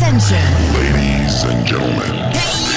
Ascension. Ladies and gentlemen.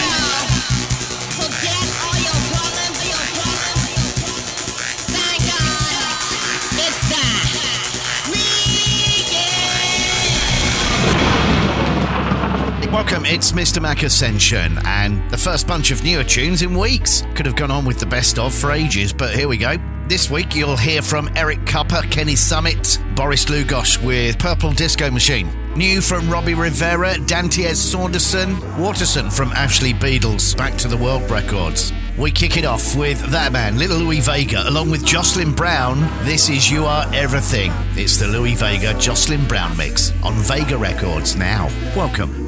Welcome, it's Mr. Mac Ascension, and the first bunch of newer tunes in weeks. Could have gone on with the best of for ages, but here we go. This week you'll hear from Eric Cupper, Kenny Summit, Boris Lugosz with Purple Disco Machine. New from Robbie Rivera, Dantiez Saunderson, Waterson from Ashley Beadles, Back to the World Records. We kick it off with that man, Little Louis Vega, along with Jocelyn Brown. This is You Are Everything. It's the Louis Vega, Jocelyn Brown mix on Vega Records now. Welcome.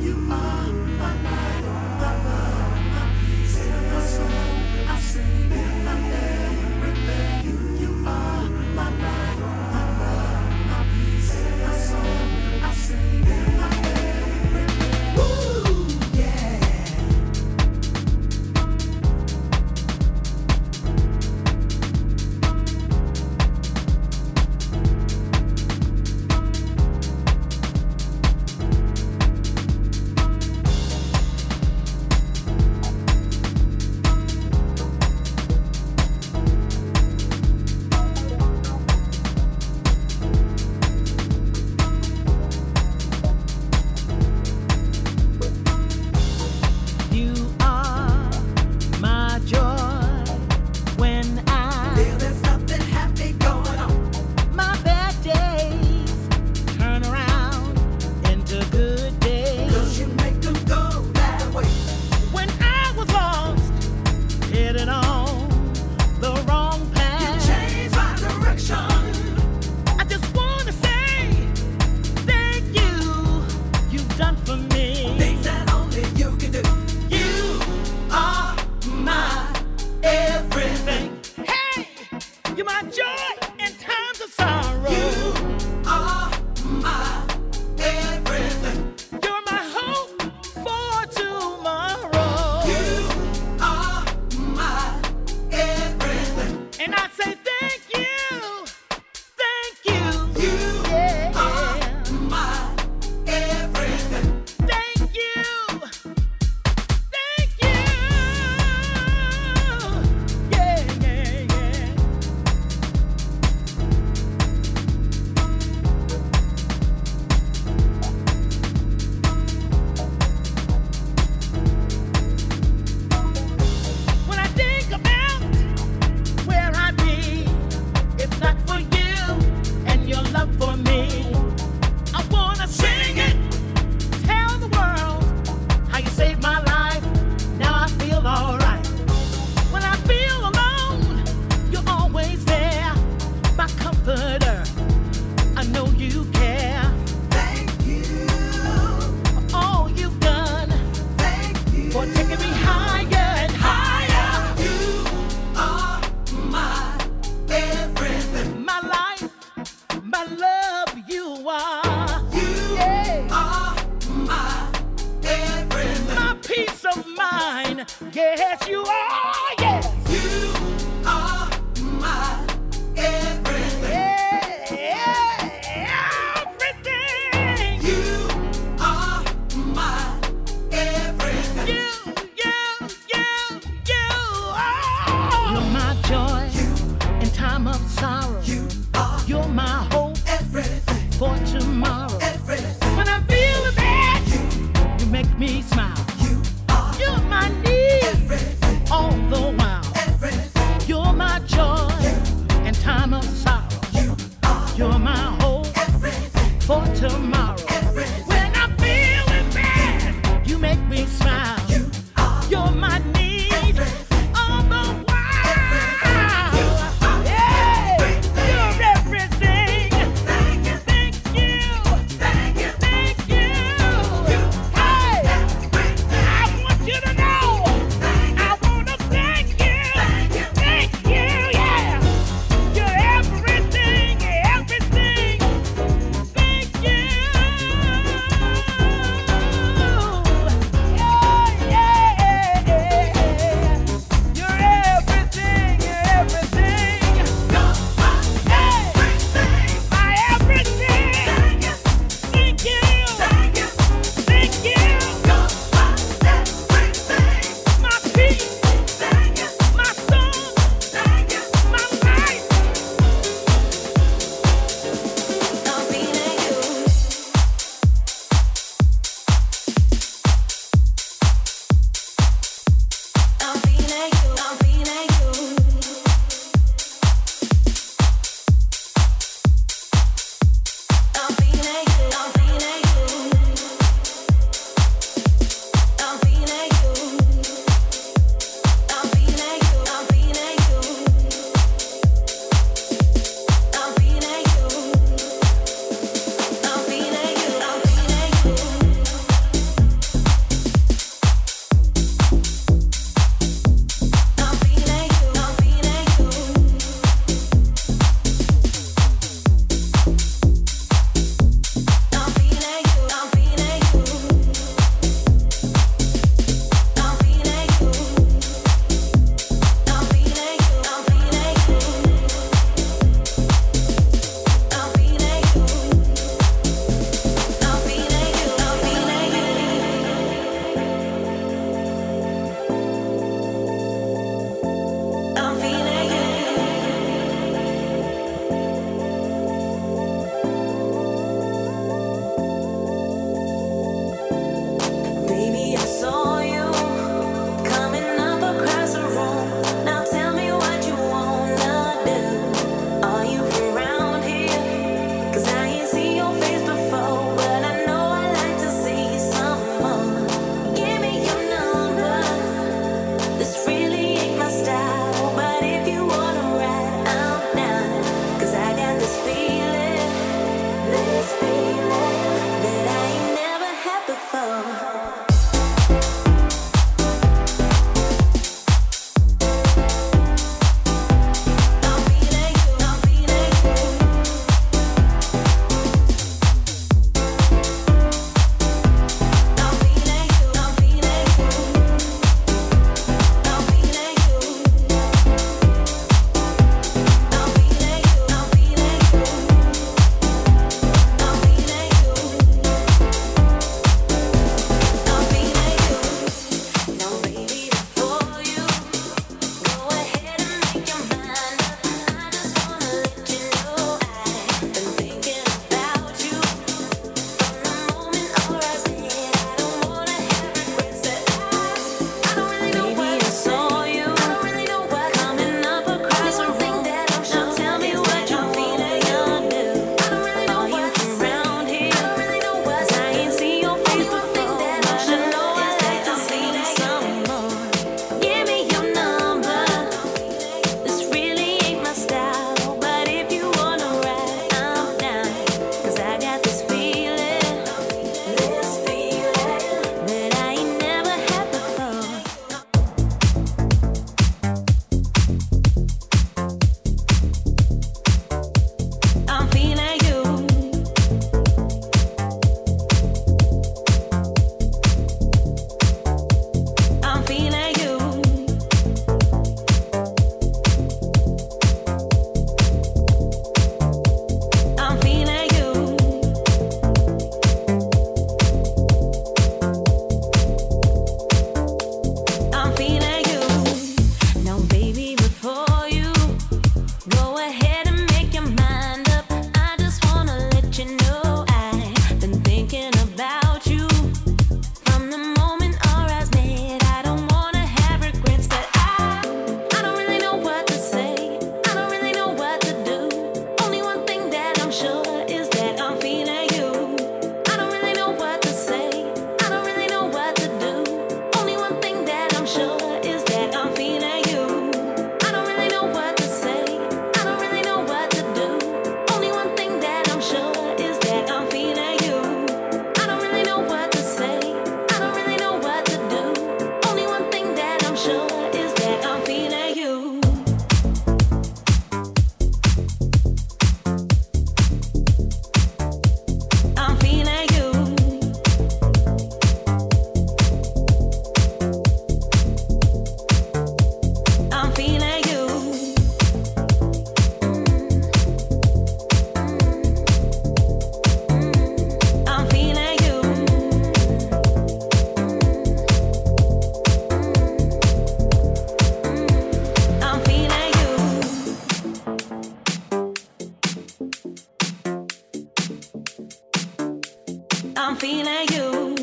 I'm feeling you.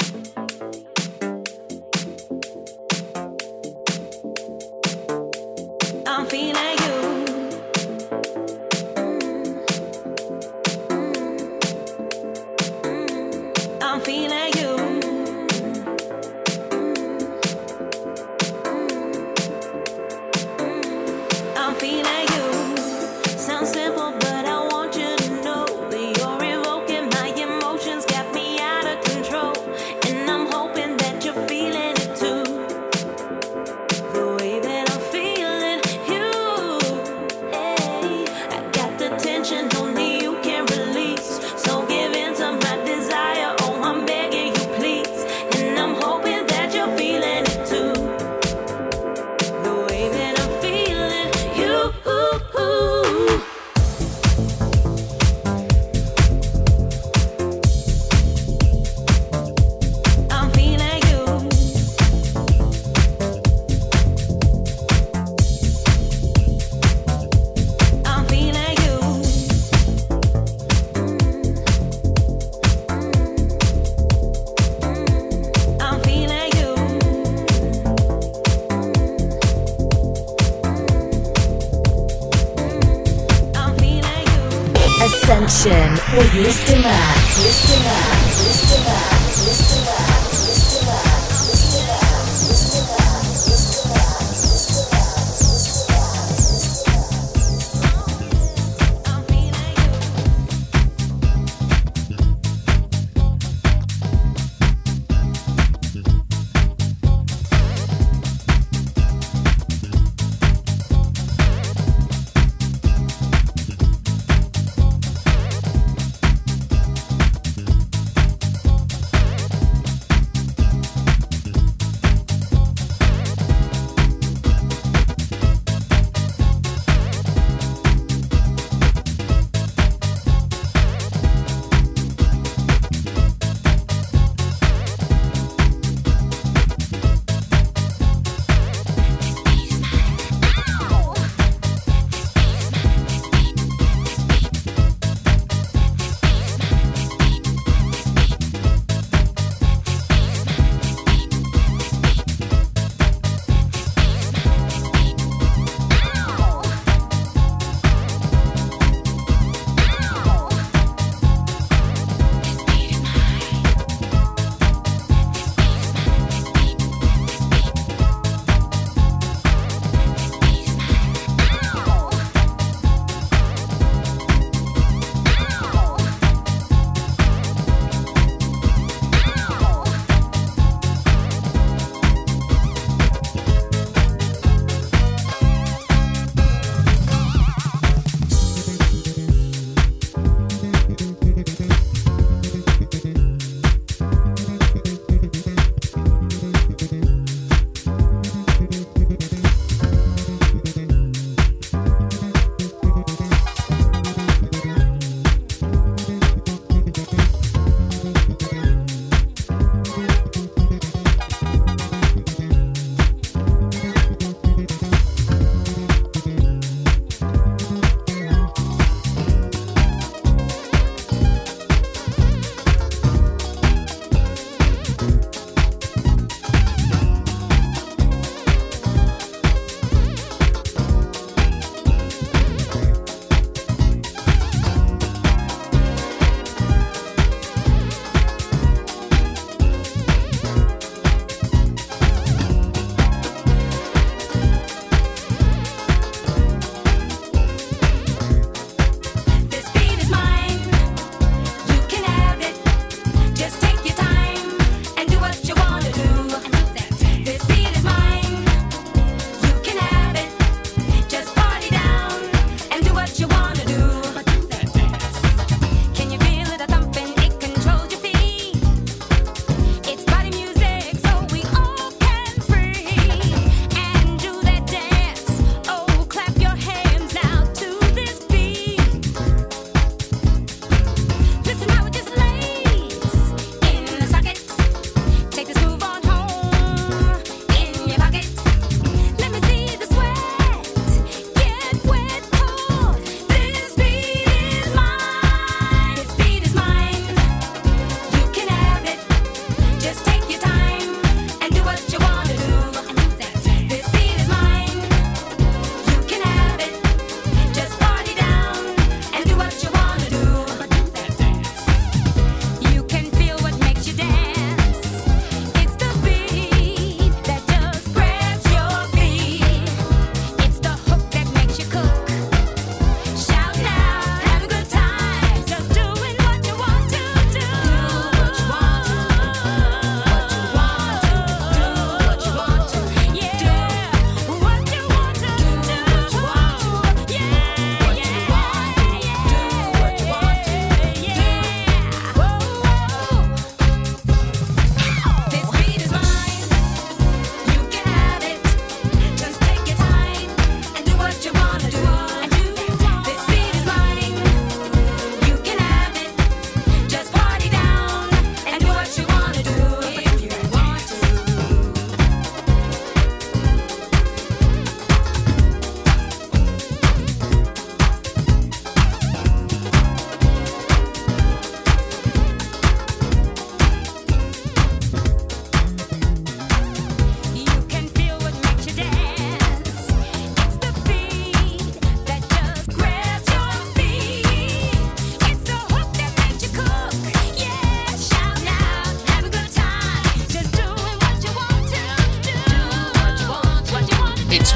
I'm feeling you. I'm feeling you. I'm feeling you. Sounds simple, but I want you to know that you're evoking my emotions, got me out of control. And I'm hoping that you're feeling it too. The way that I'm feeling you. Hey, I got the tension only you can release. So give in to my desire. Oh, I'm begging you, please. And I'm hoping that you're feeling it too. The way that I'm feeling you. I'm feeling you. I'm feeling you. I'm feeling you. I'm feeling you. Ascension with Mr. Mac. Mr. Mac. Mr. Mac. Mr. Mac. Mr. Mac. Mr. Mac. Mr. Mac. Mr. Mac. Mr. Mac. Mr. Mac. I'm feeling you.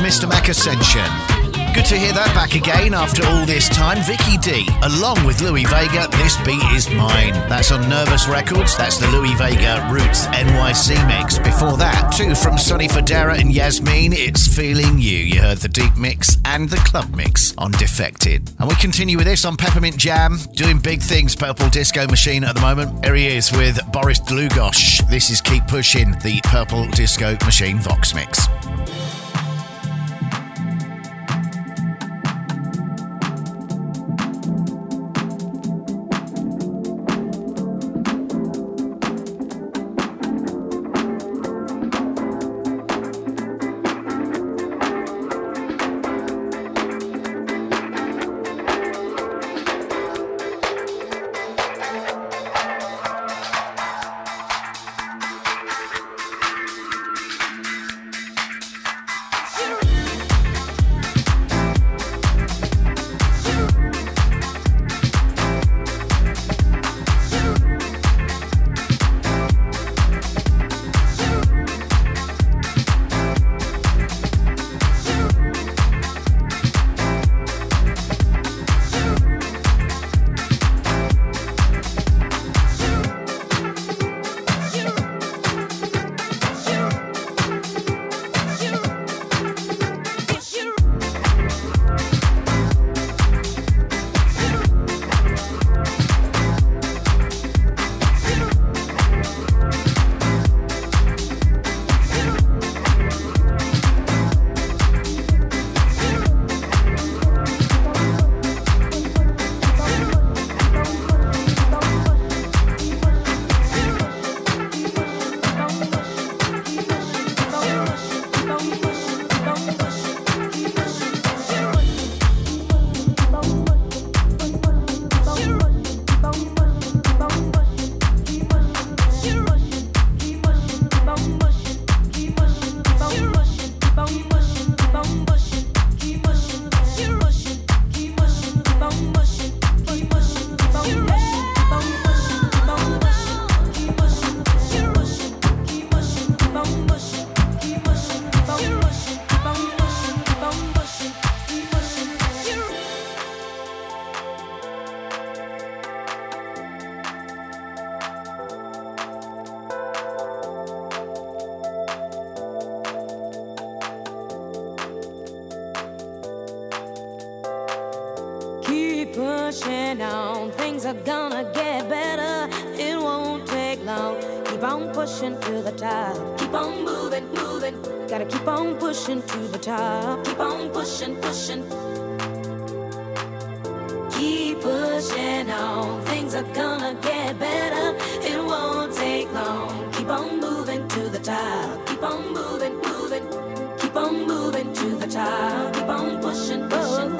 Mr. Mac Ascension. Good to hear that back again after all this time. Vicky D, along with Louis Vega, This Beat Is Mine. That's on Nervous Records. That's the Louis Vega Roots NYC mix. Before that, two from Sonny Fodera and Yasmin, It's Feeling You. You heard the deep mix and the club mix on Defected. And we continue with this on Peppermint Jam, doing big things, Purple Disco Machine at the moment. Here he is with Boris Dlugosch. This is Keep Pushing, the Purple Disco Machine Vox mix. Pushing on, things are gonna get better. It won't take long. Keep on pushing to the top. Keep on moving, moving. Gotta keep on pushing to the top. Keep on pushing, pushing. Keep pushing on, things are gonna get better. It won't take long. Keep on moving to the top. Keep on moving, moving. Keep on moving to the top. Keep on pushing, pushing.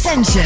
Ascension.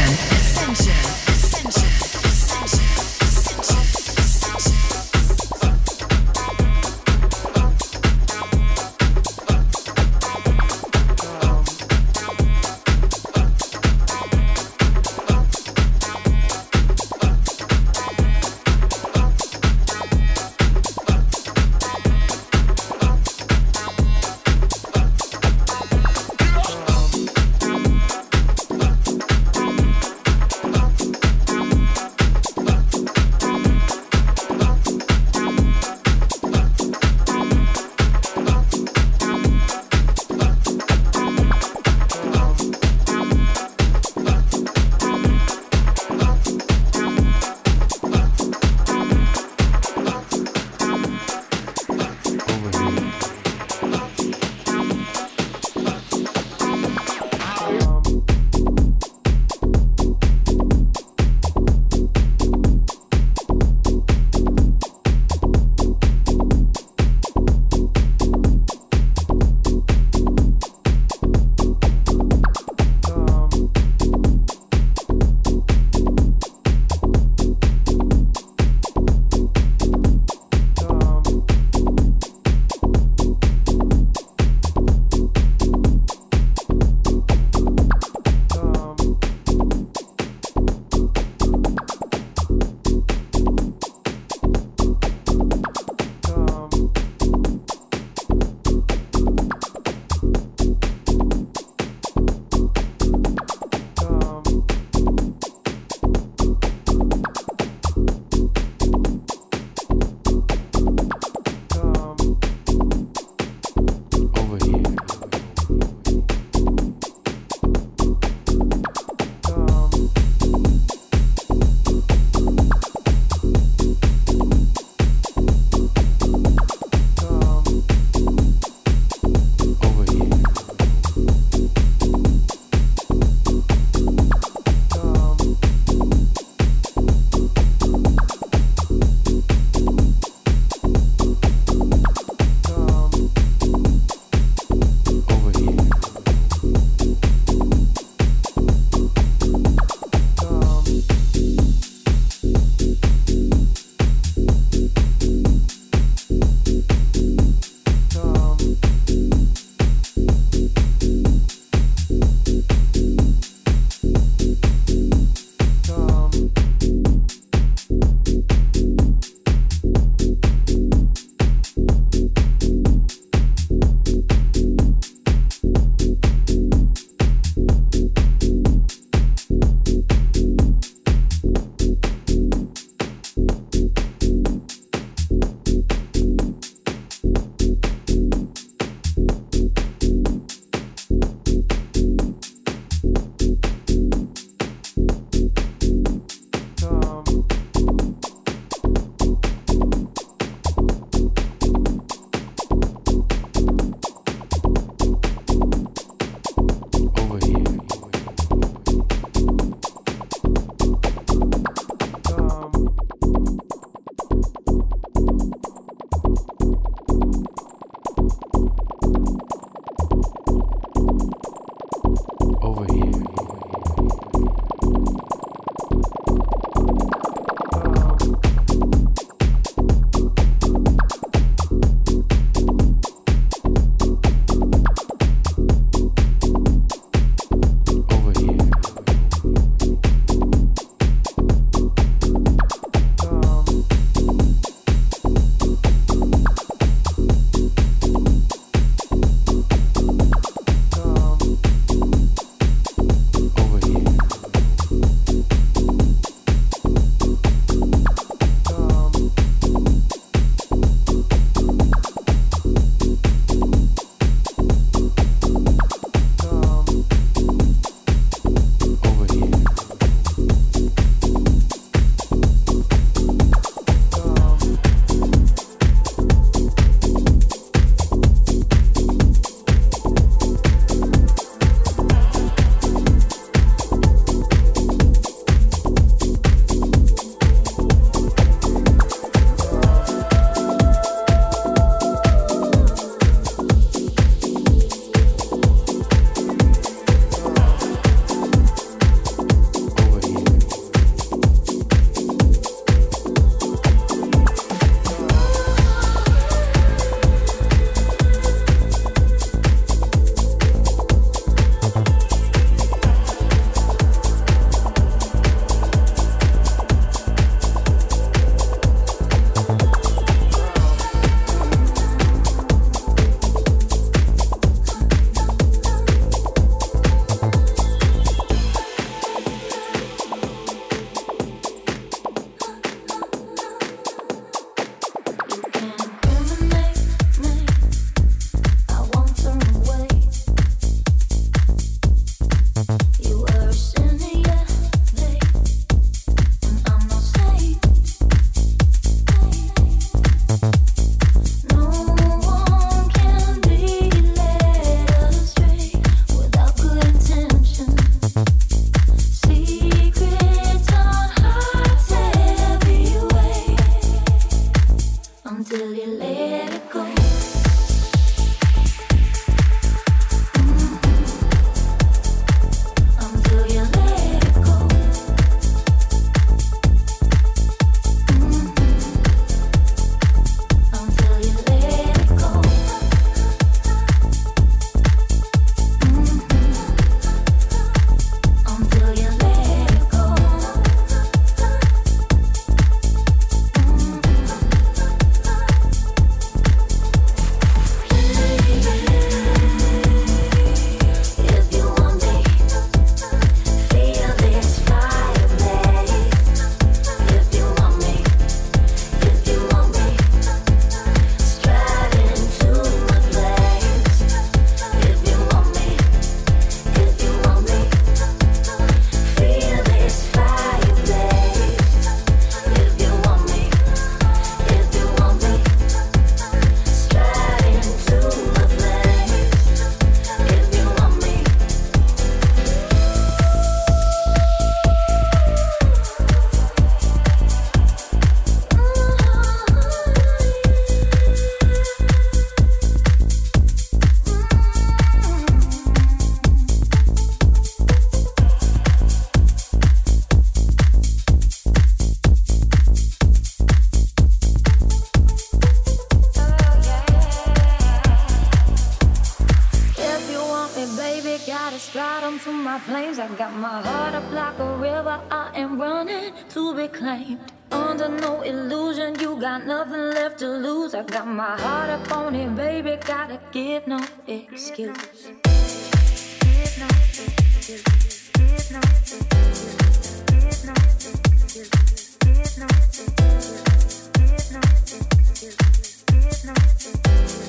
got a stratum to my flames. I got my heart up like a river. I am running to be claimed. Under no illusion, you got nothing left to lose. I got my heart up on it, baby. Gotta give no excuse. Give no excuse. Give no excuse. Give no excuse. Give no excuse. Give no excuse. Give no excuse.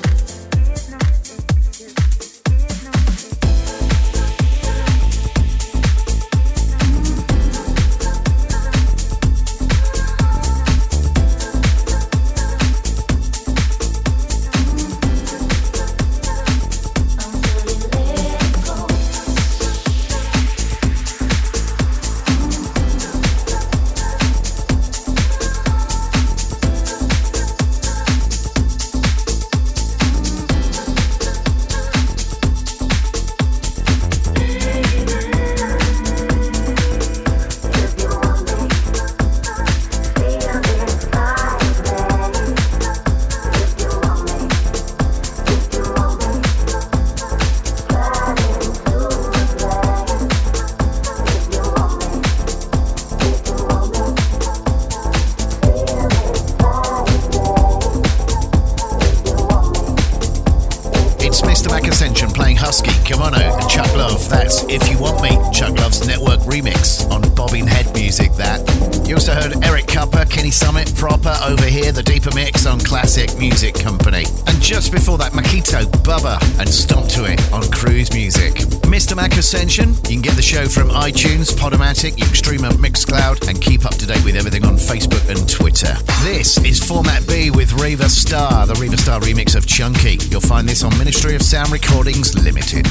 If You Want Me, Chuck Love's Network remix on Bobbing Head Music, that. You also heard Eric Cupper, Kenny Summit, Proper Over Here, the deeper mix on Classic Music Company. And just before that, Makito, Bubba and Stomp to It on Cruise Music. Mr. Mac Ascension, you can get the show from iTunes, Podomatic, you can stream on Mixcloud and keep up to date with everything on Facebook and Twitter. This is Format B with Reva Star, the Reva Star remix of Chunky. You'll find this on Ministry of Sound Recordings Limited.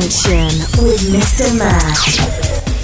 Ascension with Mr. Mac.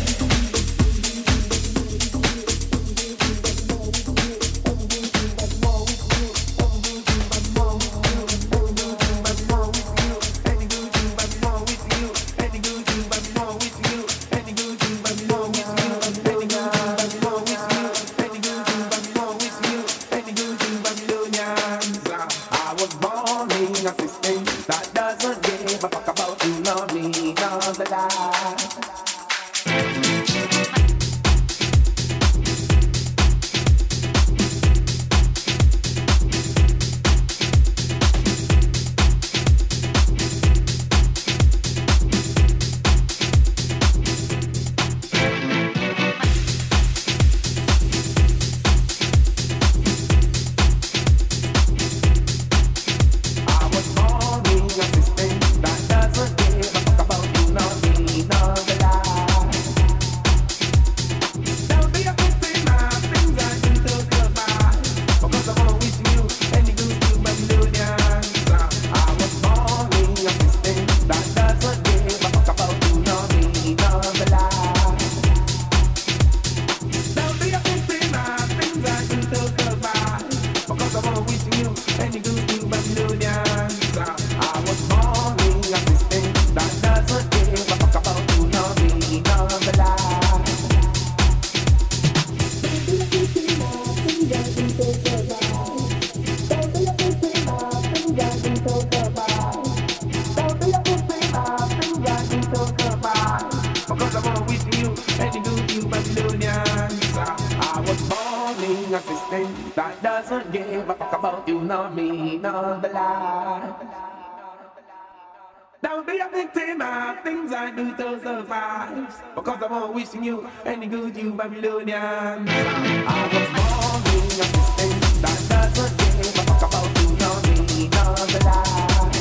Because I'm always wishing you any good, you Babylonians. I was born in a system that doesn't give a fuck about you, nor me, nor the lie.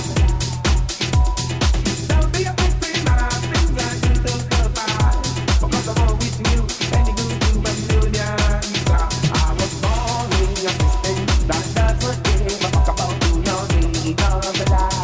Don't be a victim of things I do to survive. Because I'm always wishing you any good, you Babylonians. I was born in a system that doesn't give a fuck about you, nor me, nor the lie.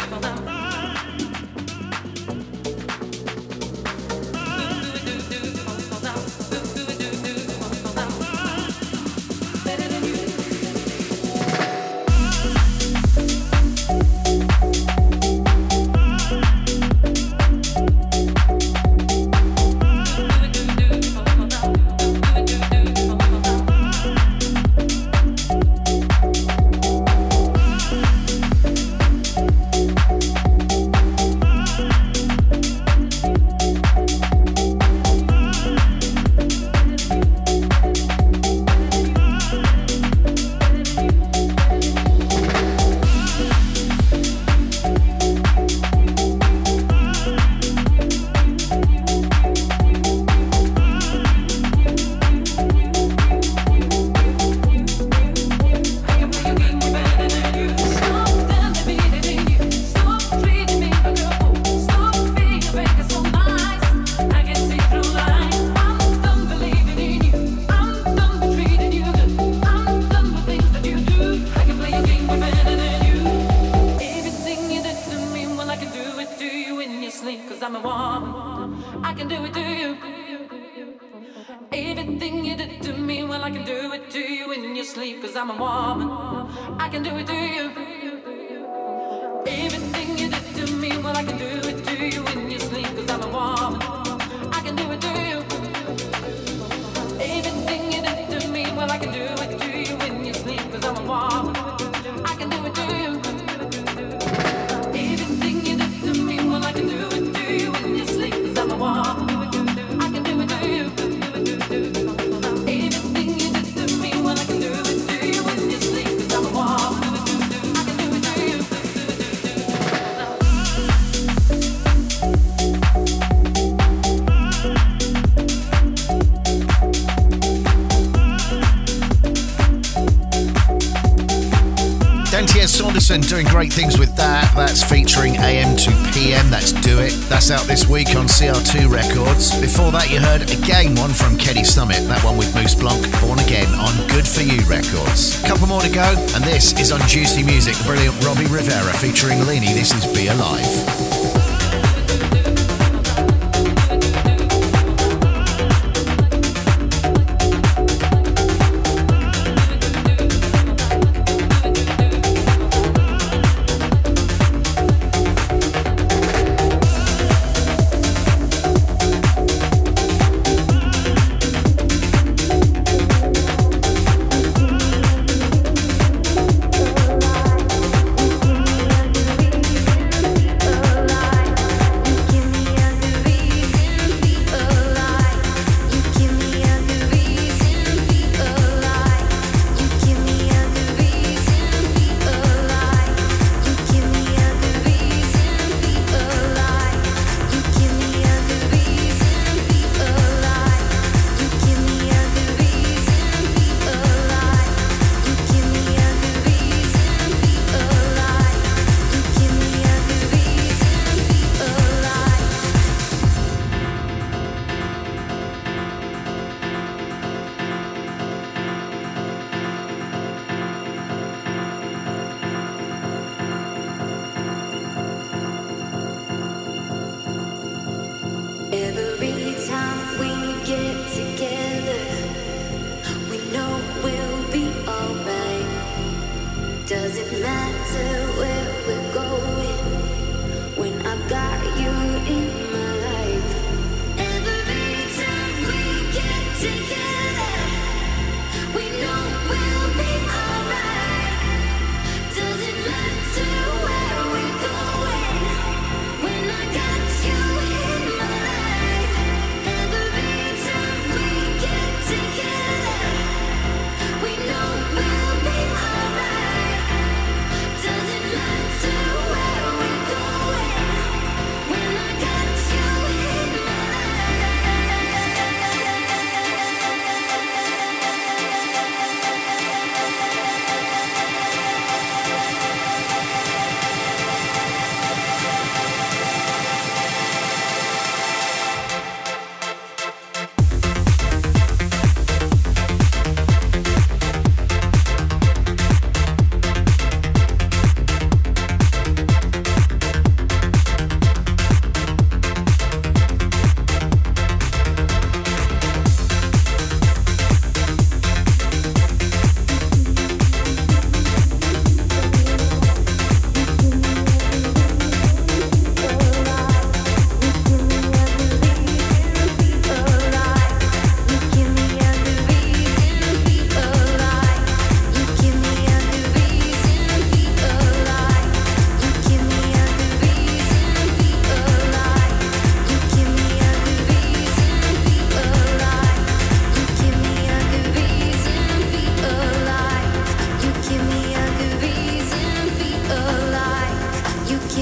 Doing great things with that. That's featuring AM to PM. That's Do It. That's out this week on CR2 Records. Before that, you heard again one from Kenny Summit. That one with Moose Blanc, Born Again on Good For You Records. Couple more to go, and this is on Juicy Music. The brilliant Robbie Rivera featuring Lini. This is Be Alive.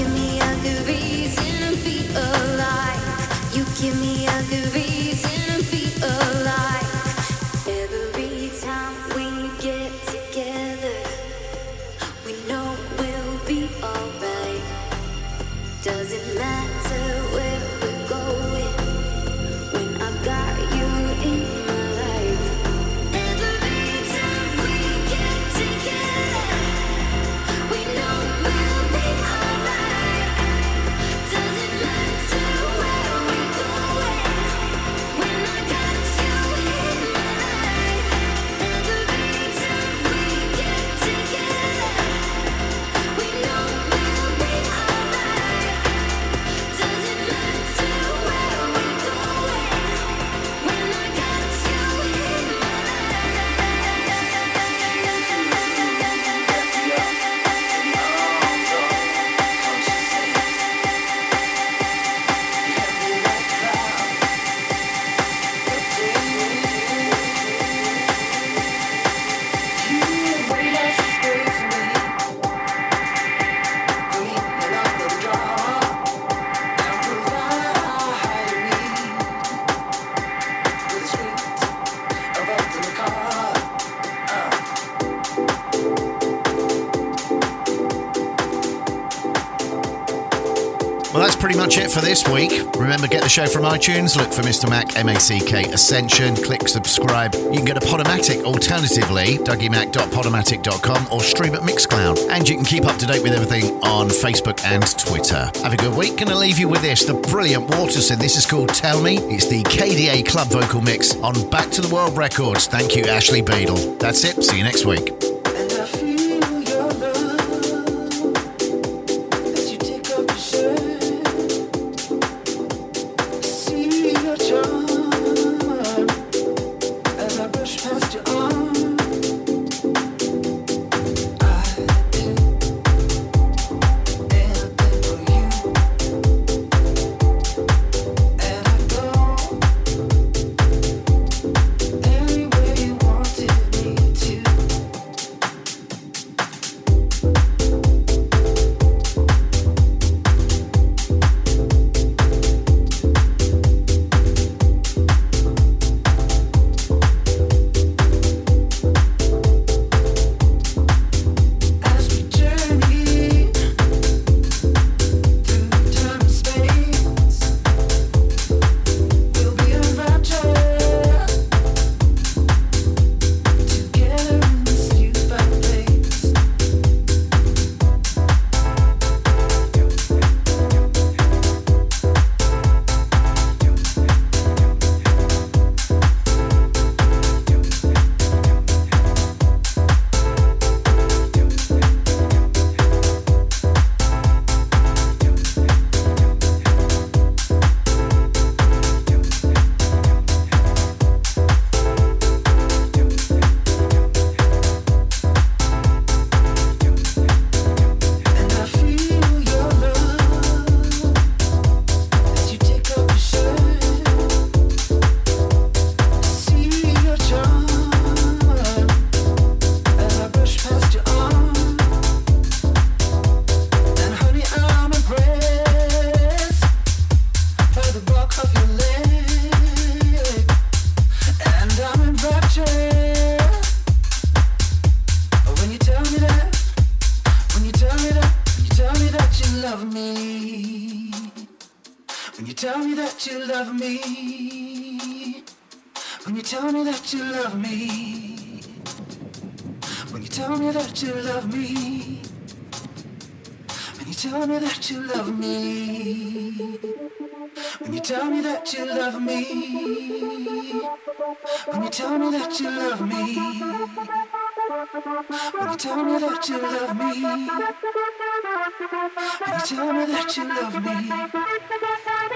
give me a good reason to feel alive. You give me a good reason to feel alive. Every time we get together, we know we'll be alright. Doesn't matter where we're going when I got you in my life. Every time we get together, we know we'll be alright. Doesn't matter where we're going when I got you in my life. Every time we get together, we know we'll be alright. Doesn't matter where we're going when I got you in my Well, that's pretty much it for this week. Remember, get the show from iTunes, look for Mr. Mac, M-A-C-K, Ascension, click subscribe. You can go to Podomatic alternatively, dougiemac.podomatic.com, or stream at Mixcloud. And you can keep up to date with everything on Facebook and Twitter. Have a good week. Gonna leave you with this, the brilliant Waterson. This is called Tell Me. It's the KDA Club vocal mix on Back to the World Records. Thank you, Ashley Beadle. That's it. See you next week. And I feel your love as you take off your shirt. See your charm as I brush past your arm. I do anything for you, and I go anywhere you wanted me to. As we journey through time and space, we'll be in rapture together in this new-found place. And I feel your love as you take off your shirt. See your charm as I brush past your arm. And honey, I'm impressed by the bulk of your leg. And I'm in rapture when you tell me that. When you tell me that, when you tell me that you love me. When you tell me that you love me. When you tell me that you love me. When you tell me that you love me. When you tell me that you love me. When you tell me that you love me. When you tell me that you love me. When you tell me that you love me. When you tell me that you love me.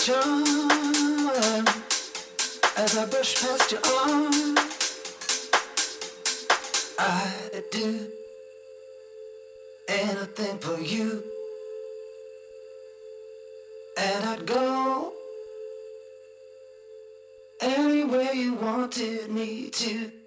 charm as I brush past your arm. I'd do anything for you, and I'd go anywhere you wanted me to.